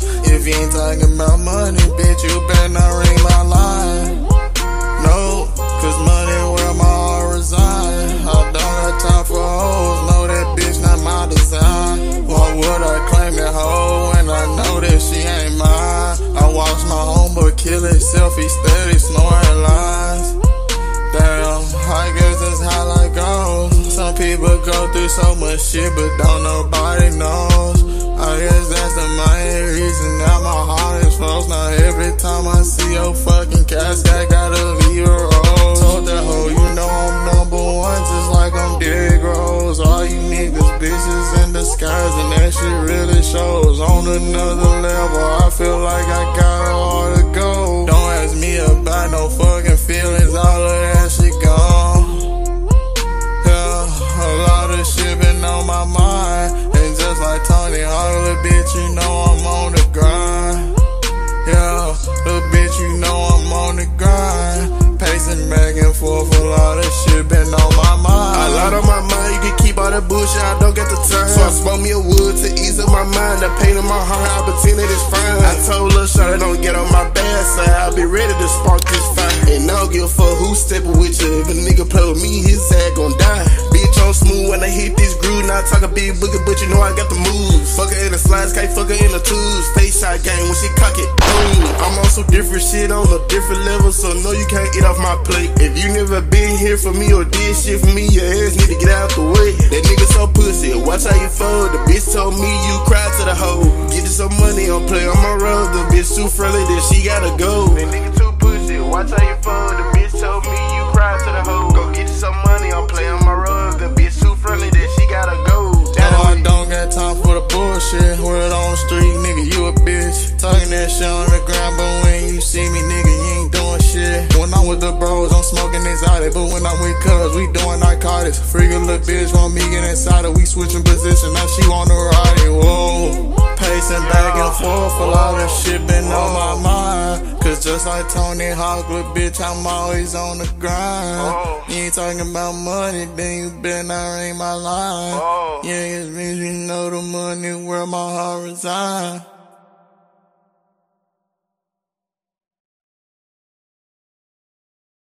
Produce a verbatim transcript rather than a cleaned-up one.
If you ain't talking about money, bitch, you better not ring my line. No, cause money where my heart reside. I don't got time for hoes, know that bitch not my design. Why would I claim that hoe when I know that she ain't mine? I watch my homeboy kill himself, he steady snoring lines. Damn, I guess that's how life goes. Some people go through so much shit, but don't nobody knows. I guess that's the main reason that my heart is froze. Now every time I see your fucking casket, I gotta leave a rose. Told that hoe, you know I'm number one, just like I'm Derrick Rose. All you niggas bitches in disguise, and that shit really shows. On another level, I feel like I got all to go. Don't ask me about no fucking feelings, all of that shit gone. Yeah, a lot of shit been on my mind. And just like Tony Hawk, little bitch, you know I'm on the grind. Yeah, little bitch, you know I'm on the grind. Pacing back and forth, a lot of shit been on my mind. A lot on my mind, you can keep all that bullshit, I don't get the time. So I smoke me a wood to ease up my mind. The pain in my heart, I pretend it is fine. I told Lil' Shawty don't get on my bad side, I'll be ready to spark this fire. And I don't give a fuck who's stepping with you. If a nigga play with me, his ass gon' die. Bitch, I'm smooth when I hit this groove. Now I talk a big boogie, but you know I got the moves. Fuck her in the slides, can't fuck her in the twos. Face shot game when she cock it, boom. I'm on some different shit on a different level, so no, you can't eat off my plate. If you never been here for me or did shit for me, your ass need to get out the way. That nigga so pussy, watch how you fold. The bitch told me you cry to the hoe. Get you some money, I'll play on my road. The bitch too friendly, then she gotta go. That nigga too pussy, watch how you fold. The bitch told me you cry to the hoe. Go get you some money, I'll play on my road. The bitch too friendly, then she gotta go. Oh, I don't got time for the bullshit. Word on the street, nigga, you a bitch. Talking that shit on the ground, but when you see me, nigga, you ain't doing shit. When I'm with the bros, I'm smoking exotic. But when I'm with cuz, we doing narcotics. Freakin' little bitch want me get inside her. We switching position, now she wanna ride it. Whoa, pacing back and forth, a lot of shit been on my mind. Cause just like Tony Hawk, little bitch, I'm always on the grind. You ain't talking about money, then you better not ring my line. Yeah, it's me, you know the money where my heart resides.